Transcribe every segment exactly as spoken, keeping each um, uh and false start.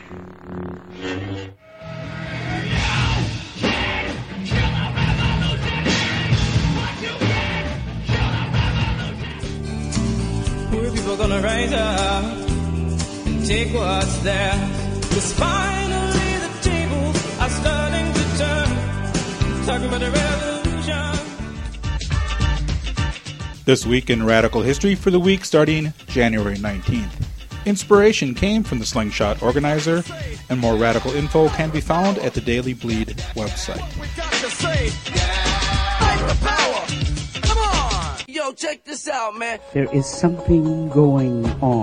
Poor people gonna rise up and take what's theirs. 'Cause finally the tables are starting to turn. Talking about a revolution. This week in Radical History for the week starting January nineteenth. Inspiration came from the Slingshot organizer, and more radical info can be found at the Daily Bleed website. Yo, check this out, man. There is something going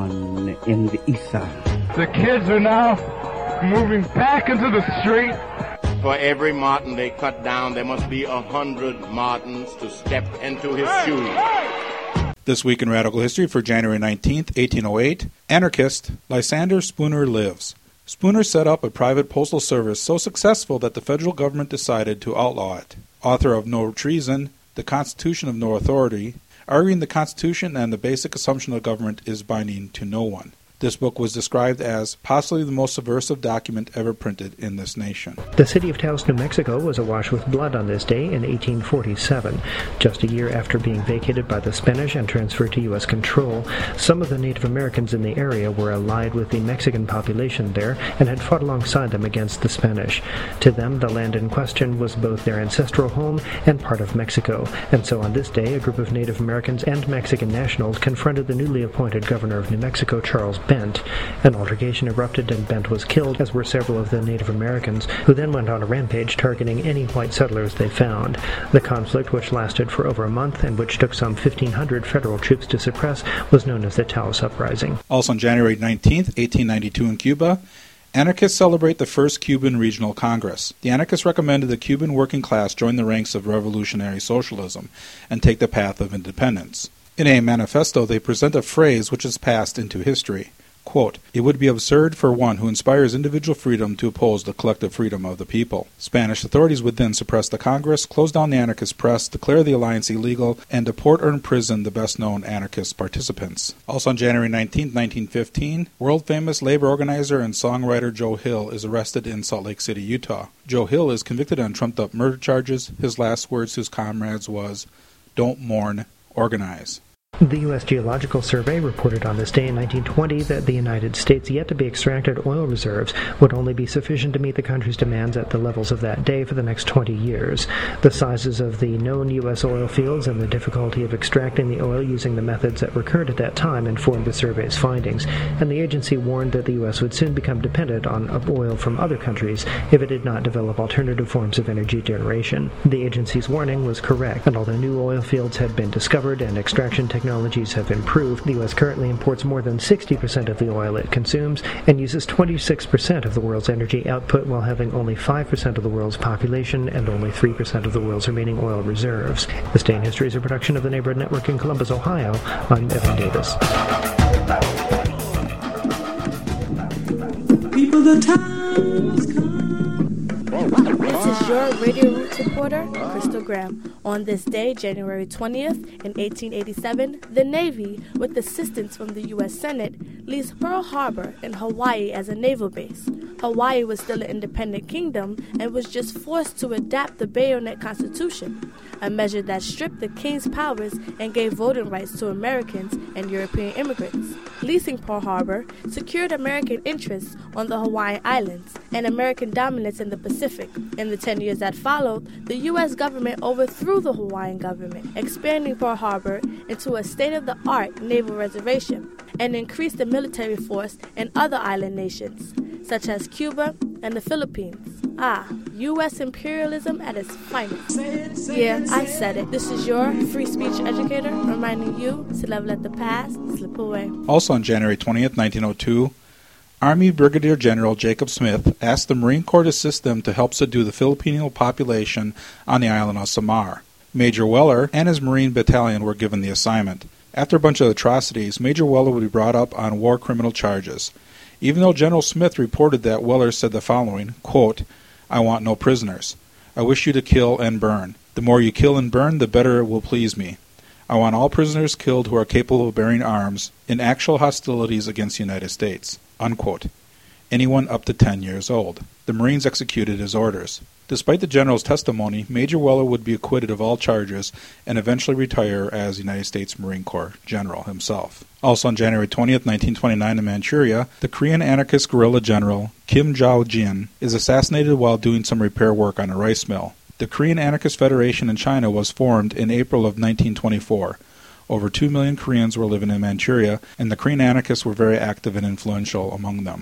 on in the ether. The kids are now moving back into the street. For every Martin they cut down, there must be a hundred Martins to step into his hey, shoes. Hey! This week in Radical History for January nineteenth, eighteen oh eight, anarchist Lysander Spooner lives. Spooner set up a private postal service so successful that the federal government decided to outlaw it. Author of No Treason, The Constitution of No Authority, arguing the Constitution and the basic assumption of government is binding to no one. This book was described as possibly the most subversive document ever printed in this nation. The city of Taos, New Mexico was awash with blood on this day in eighteen forty-seven. Just a year after being vacated by the Spanish and transferred to U S control, some of the Native Americans in the area were allied with the Mexican population there and had fought alongside them against the Spanish. To them, the land in question was both their ancestral home and part of Mexico, and so on this day, a group of Native Americans and Mexican nationals confronted the newly appointed governor of New Mexico, Charles Bent. An altercation erupted and Bent was killed, as were several of the Native Americans, who then went on a rampage targeting any white settlers they found. The conflict, which lasted for over a month and which took some fifteen hundred federal troops to suppress, was known as the Taos Uprising. Also on January nineteenth, eighteen ninety-two in Cuba, anarchists celebrate the first Cuban Regional Congress. The anarchists recommended the Cuban working class join the ranks of revolutionary socialism and take the path of independence. In a manifesto, they present a phrase which has passed into history. Quote, "It would be absurd for one who inspires individual freedom to oppose the collective freedom of the people." Spanish authorities would then suppress the Congress, close down the anarchist press, declare the alliance illegal, and deport or imprison the best-known anarchist participants. Also on January nineteenth, nineteen fifteen, world-famous labor organizer and songwriter Joe Hill is arrested in Salt Lake City, Utah. Joe Hill is convicted on trumped-up murder charges. His last words to his comrades was, "Don't mourn, organize." The U S Geological Survey reported on this day in nineteen twenty that the United States' yet-to-be-extracted oil reserves would only be sufficient to meet the country's demands at the levels of that day for the next twenty years. The sizes of the known U S oil fields and the difficulty of extracting the oil using the methods that were current at that time informed the survey's findings, and the agency warned that the U S would soon become dependent on oil from other countries if it did not develop alternative forms of energy generation. The agency's warning was correct, and although new oil fields had been discovered and extraction technology Technologies have improved, the U S currently imports more than sixty percent of the oil it consumes and uses twenty-six percent of the world's energy output while having only five percent of the world's population and only three percent of the world's remaining oil reserves. This Day in History is a production of the Neighborhood Network in Columbus, Ohio. I'm Evan Davis. People, the time has come. This is your Radio Roots reporter, Crystal Graham. On this day, January twentieth, in eighteen eighty-seven, the Navy, with assistance from the U S Senate, leased Pearl Harbor in Hawaii as a naval base. Hawaii was still an independent kingdom and was just forced to adapt the Bayonet Constitution, a measure that stripped the king's powers and gave voting rights to Americans and European immigrants. Leasing Pearl Harbor secured American interests on the Hawaiian Islands and American dominance in the Pacific. In the ten years that followed, the U S government overthrew the Hawaiian government, expanding Pearl Harbor into a state-of-the-art naval reservation, and increased the military force in other island nations, such as Cuba and the Philippines. Ah, U S imperialism at its finest. Yeah, I said it. This is your free speech educator reminding you to never let the past slip away. Also on January twentieth, nineteen oh two, Army Brigadier General Jacob Smith asked the Marine Corps to assist them to help subdue the Filipino population on the island of Samar. Major Weller and his Marine battalion were given the assignment. After a bunch of atrocities, Major Weller would be brought up on war criminal charges. Even though General Smith reported that, Weller said the following, quote, "I want no prisoners. I wish you to kill and burn. The more you kill and burn, the better it will please me. I want all prisoners killed who are capable of bearing arms in actual hostilities against the United States." Unquote. anyone up to ten years old. The Marines executed his orders. Despite the general's testimony, Major Weller would be acquitted of all charges and eventually retire as United States Marine Corps general himself. Also on January twentieth, nineteen twenty-nine in Manchuria, the Korean anarchist guerrilla general Kim Jao-jin is assassinated while doing some repair work on a rice mill. The Korean Anarchist Federation in China was formed in April of nineteen twenty-four. Over two million Koreans were living in Manchuria, and the Korean anarchists were very active and influential among them.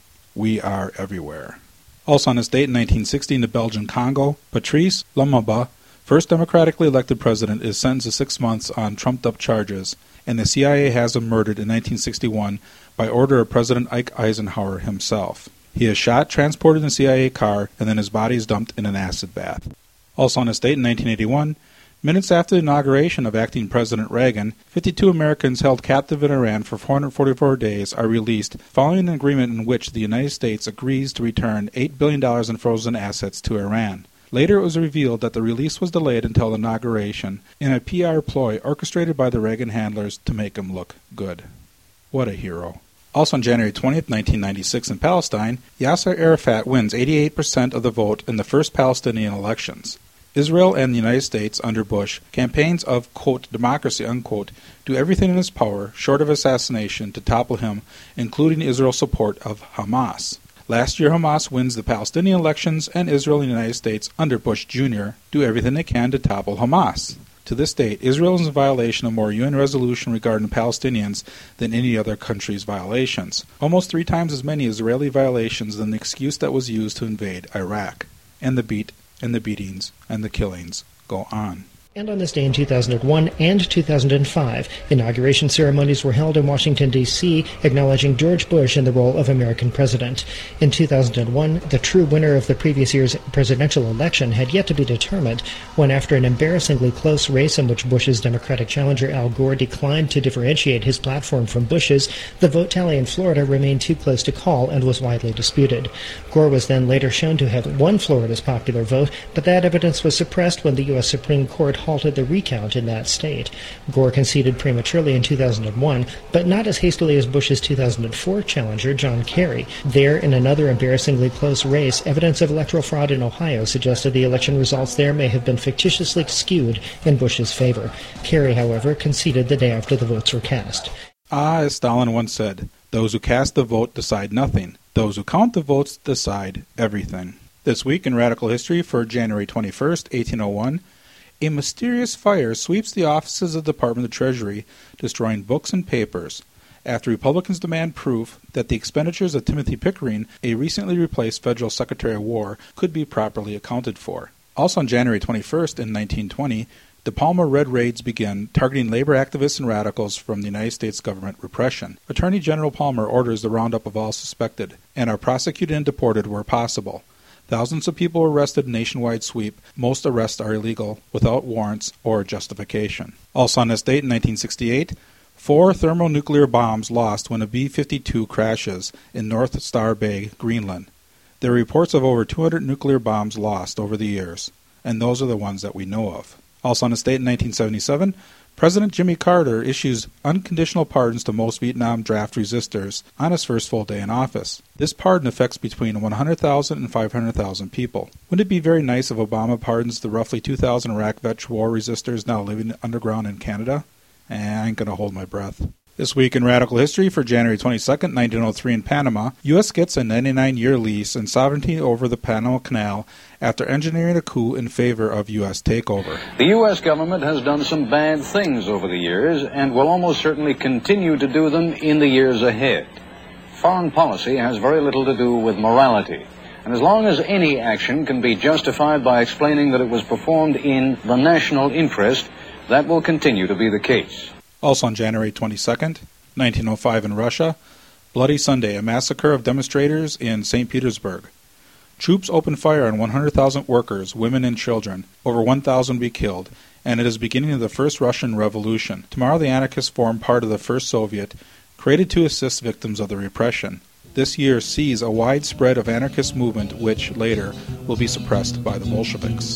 We are everywhere. Also on this date in nineteen sixty in the Belgian Congo, Patrice Lumumba, first democratically elected president, is sentenced to six months on trumped-up charges, and the C I A has him murdered in nineteen sixty-one by order of President Ike Eisenhower himself. He is shot, transported in a C I A car, and then his body is dumped in an acid bath. Also on this date in nineteen eighty-one, minutes after the inauguration of acting President Reagan, fifty-two Americans held captive in Iran for four hundred forty-four days are released following an agreement in which the United States agrees to return eight billion dollars in frozen assets to Iran. Later it was revealed that the release was delayed until the inauguration in a P R ploy orchestrated by the Reagan handlers to make him look good. What a hero. Also on January twentieth, nineteen ninety-six in Palestine, Yasser Arafat wins eighty-eight percent of the vote in the first Palestinian elections. Israel and the United States, under Bush, campaigns of, quote, democracy, unquote, do everything in its power, short of assassination, to topple him, including Israel's support of Hamas. Last year, Hamas wins the Palestinian elections, and Israel and the United States, under Bush Junior, do everything they can to topple Hamas. To this date, Israel is in violation of more U N resolution regarding Palestinians than any other country's violations. Almost three times as many Israeli violations than the excuse that was used to invade Iraq. And the beat and the beatings and the killings go on. And on this day in two thousand one and two thousand five, inauguration ceremonies were held in Washington, D C, acknowledging George Bush in the role of American president. In two thousand one, the true winner of the previous year's presidential election had yet to be determined when, after an embarrassingly close race in which Bush's Democratic challenger Al Gore declined to differentiate his platform from Bush's, the vote tally in Florida remained too close to call and was widely disputed. Gore was then later shown to have won Florida's popular vote, but that evidence was suppressed when the U S Supreme Court halted the recount in that state. Gore conceded prematurely in two thousand one, but not as hastily as Bush's two thousand four challenger, John Kerry. There, in another embarrassingly close race, evidence of electoral fraud in Ohio suggested the election results there may have been fictitiously skewed in Bush's favor. Kerry, however, conceded the day after the votes were cast. Ah, as Stalin once said, those who cast the vote decide nothing. Those who count the votes decide everything. This week in Radical History for January twenty-first, eighteen oh one, a mysterious fire sweeps the offices of the Department of Treasury, destroying books and papers, after Republicans demand proof that the expenditures of Timothy Pickering, a recently replaced Federal Secretary of War, could be properly accounted for. Also on January twenty-first in nineteen twenty, the Palmer Red Raids began, targeting labor activists and radicals from the United States government repression. Attorney General Palmer orders the roundup of all suspected, and are prosecuted and deported where possible. Thousands of people were arrested in a nationwide sweep. Most arrests are illegal, without warrants or justification. Also on this date in nineteen sixty-eight, four thermonuclear bombs lost when a B fifty-two crashes in North Star Bay, Greenland. There are reports of over two hundred nuclear bombs lost over the years, and those are the ones that we know of. Also on this date in nineteen seventy-seven, President Jimmy Carter issues unconditional pardons to most Vietnam draft resistors on his first full day in office. This pardon affects between one hundred thousand and five hundred thousand people. Wouldn't it be very nice if Obama pardons the roughly two thousand Iraq vet war resistors now living underground in Canada? Eh, I ain't going to hold my breath. This week in Radical History for January twenty-second, nineteen oh three in Panama, U S gets a ninety-nine year lease and sovereignty over the Panama Canal after engineering a coup in favor of U S takeover. The U S government has done some bad things over the years and will almost certainly continue to do them in the years ahead. Foreign policy has very little to do with morality. And as long as any action can be justified by explaining that it was performed in the national interest, that will continue to be the case. Also on January twenty-second, nineteen oh five in Russia, Bloody Sunday, a massacre of demonstrators in Saint Petersburg. Troops open fire on one hundred thousand workers, women and children. Over one thousand be killed, and it is the beginning of the first Russian Revolution. Tomorrow the anarchists form part of the first Soviet, created to assist victims of the repression. This year sees a wide spread of anarchist movement which, later, will be suppressed by the Bolsheviks.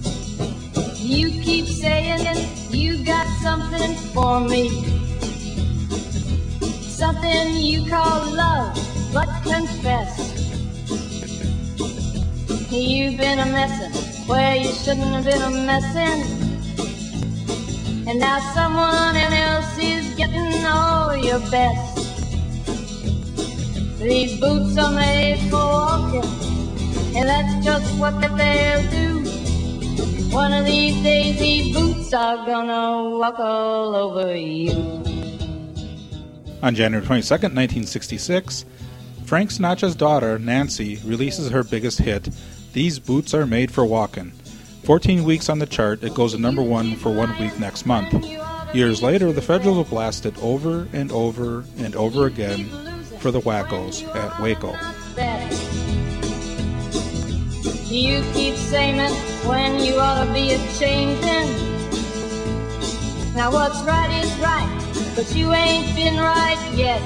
You keep saying it, you got something for me. nothing you call love, but confess. You've been a messin' where you shouldn't have been a messin', and now someone else is getting all your best. These boots are made for walking, and that's just what they'll do. One of these days these boots are gonna walk all over you. On January twenty-second, nineteen sixty-six, Frank Sinatra's daughter, Nancy, releases her biggest hit, These Boots Are Made for Walkin'. fourteen weeks on the chart, it goes to number one for one week next month. Years later, the Federals will blast it over and over and over again for the Wackos at Waco. You keep saying when you ought to be a-changing. Now what's right is right, but you ain't been right yet.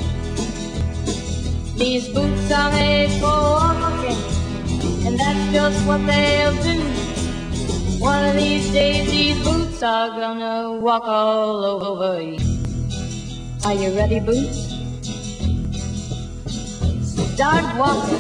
These boots are made for walking, and that's just what they'll do. One of these days these boots are gonna walk all over you. Are you ready, Boots? Start walking.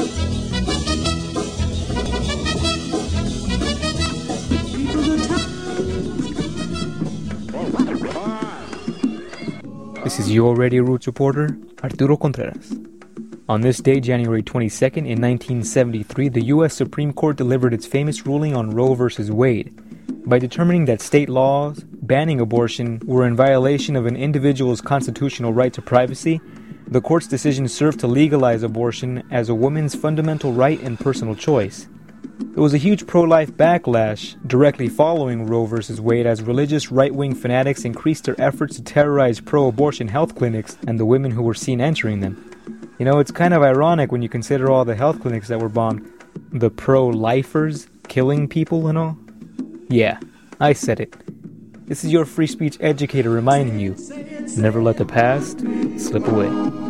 This is your Radio Roots reporter, Arturo Contreras. On this day, January twenty-second, in nineteen seventy-three, the U S Supreme Court delivered its famous ruling on Roe versus Wade by determining that state laws banning abortion were in violation of an individual's constitutional right to privacy. The court's decision served to legalize abortion as a woman's fundamental right and personal choice. There was a huge pro-life backlash directly following Roe versus Wade as religious right-wing fanatics increased their efforts to terrorize pro-abortion health clinics and the women who were seen entering them. You know, it's kind of ironic when you consider all the health clinics that were bombed. The pro-lifers killing people and all. Yeah, I said it. This is your free speech educator reminding you, never let the past slip away.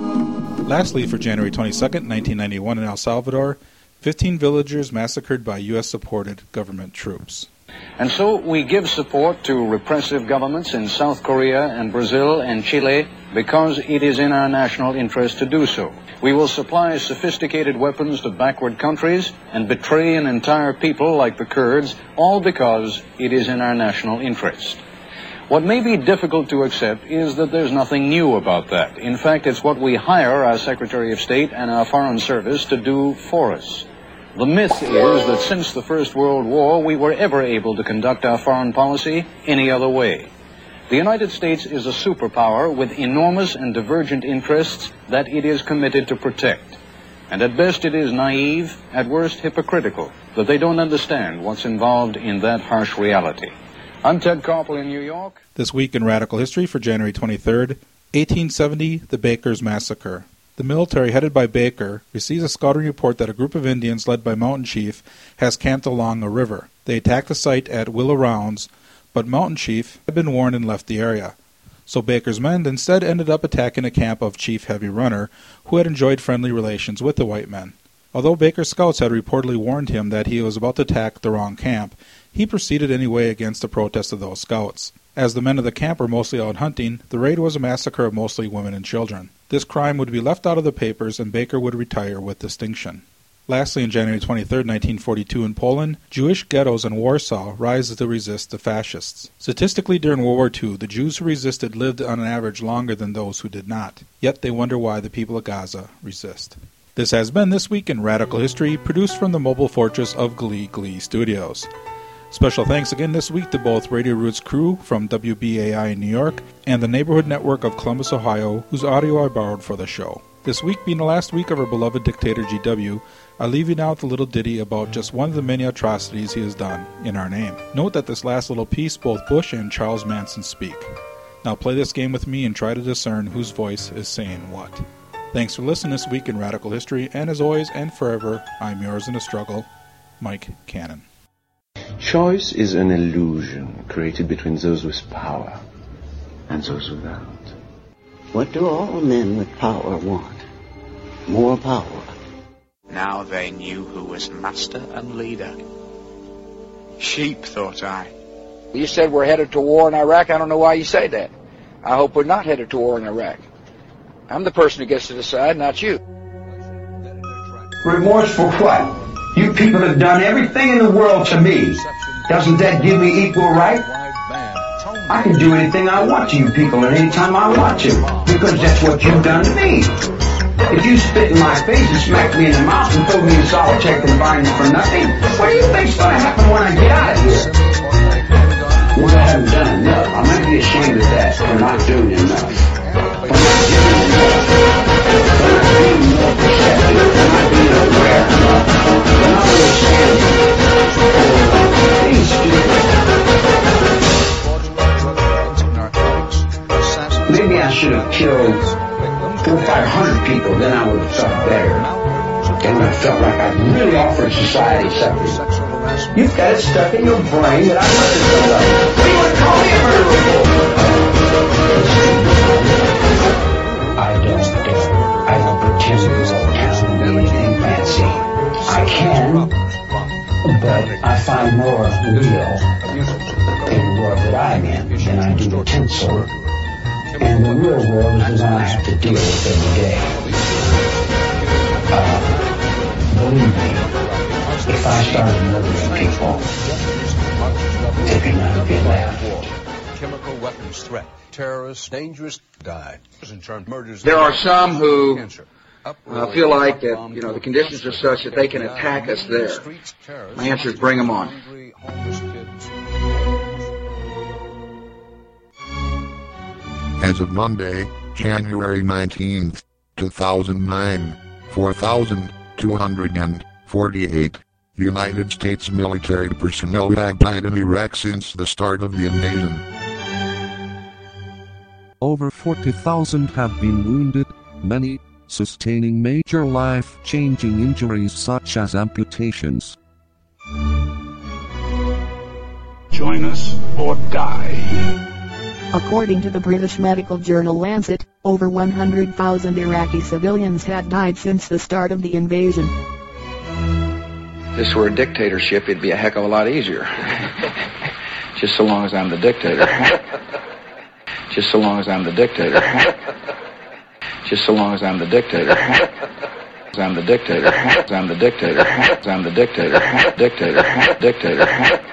Lastly, for January twenty-second, nineteen ninety-one in El Salvador, fifteen villagers massacred by U S-supported government troops. And so we give support to repressive governments in South Korea and Brazil and Chile because it is in our national interest to do so. We will supply sophisticated weapons to backward countries and betray an entire people like the Kurds, all because it is in our national interest. What may be difficult to accept is that there's nothing new about that. In fact, it's what we hire our Secretary of State and our Foreign Service to do for us. The myth is that since the First World War, we were ever able to conduct our foreign policy any other way. The United States is a superpower with enormous and divergent interests that it is committed to protect. And at best it is naive, at worst hypocritical, that they don't understand what's involved in that harsh reality. I'm Ted Koppel in New York. This week in Radical History for January twenty-third, eighteen seventy, the Bakers Massacre. The military, headed by Baker, receives a scouting report that a group of Indians led by Mountain Chief has camped along a river. They attack the site at Willow Rounds, but Mountain Chief had been warned and left the area. So Baker's men instead ended up attacking a camp of Chief Heavy Runner, who had enjoyed friendly relations with the white men. Although Baker's scouts had reportedly warned him that he was about to attack the wrong camp, he proceeded anyway against the protest of those scouts. As the men of the camp were mostly out hunting, the raid was a massacre of mostly women and children. This crime would be left out of the papers and Baker would retire with distinction. Lastly, on January twenty-third, nineteen forty-two in Poland, Jewish ghettos in Warsaw rise to resist the fascists. Statistically, during World War Two, the Jews who resisted lived on an average longer than those who did not. Yet they wonder why the people of Gaza resist. This has been This Week in Radical History, produced from the mobile fortress of Glee Glee Studios. Special thanks again this week to both Radio Roots crew from W B A I in New York and the Neighborhood Network of Columbus, Ohio, whose audio I borrowed for the show. This week being the last week of our beloved dictator G W, I leave you now with a little ditty about just one of the many atrocities he has done in our name. Note that this last little piece both Bush and Charles Manson speak. Now play this game with me and try to discern whose voice is saying what. Thanks for listening this week in Radical History, and as always and forever, I'm yours in a struggle, Mike Cannon. Choice is an illusion created between those with power and those without. What do all men with power want? More power. Now they knew who was master and leader. Sheep, thought I. You said we're headed to war in Iraq. I don't know why you say that. I hope we're not headed to war in Iraq. I'm the person who gets to decide, not you. Remorse for what? You people have done everything in the world to me. Doesn't that give me equal right? I can do anything I want to you people at any time I want to, because that's what you've done to me. If you spit in my face and smack me in the mouth and throw me in solitary confinement for nothing, what do you think's going to happen when I get out of here? Well, I haven't done enough. I might be ashamed of that for not doing enough. For not giving enough. For not being more perceptive. For not being aware enough. For not understanding. For being stupid. Maybe I should have killed four or five hundred people, then I would have felt better. Then I felt like I really offered society something. You've got it stuck in your brain that I must have done that. What do you want to call me a murderer? I don't, uh, I don't pretend to go town and do anything fancy. I can, but I find more real in the world that I'm in than I do the tinsel. And the real world is the one I have to deal with every day. Uh, believe me, if I started murdering people, there could not be left. Chemical weapons threat, terrorists, dangerous, die. There are some who uh, feel like that, you know, the conditions are such that they can attack us there. My answer is bring them on. As of Monday, January nineteenth, two thousand nine, four thousand two hundred forty-eight United States military personnel have died in Iraq since the start of the invasion. Over forty thousand have been wounded, many sustaining major life-changing injuries such as amputations. Join us or die. According to the British medical journal Lancet, over one hundred thousand Iraqi civilians had died since the start of the invasion. If this were a dictatorship, it'd be a heck of a lot easier. Just so long as I'm the dictator. Just so long as I'm the dictator. Just so long as I'm the dictator. I'm the dictator. I'm the dictator. I'm the dictator. Dictator. Dictator.